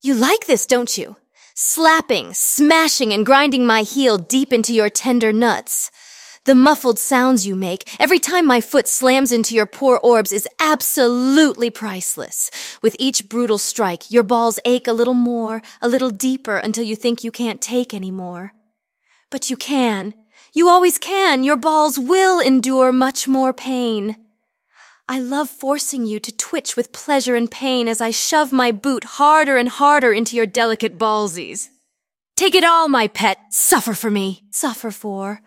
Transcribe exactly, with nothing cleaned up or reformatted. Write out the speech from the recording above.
You like this, don't you? Slapping, smashing, and grinding my heel deep into your tender nuts. The muffled sounds you make every time my foot slams into your poor orbs is absolutely priceless. With each brutal strike, your balls ache a little more, a little deeper, until you think you can't take any more. But you can. You always can. Your balls will endure much more pain. I love forcing you to twitch with pleasure and pain as I shove my boot harder and harder into your delicate ballsies. Take it all, my pet. Suffer for me. Suffer for.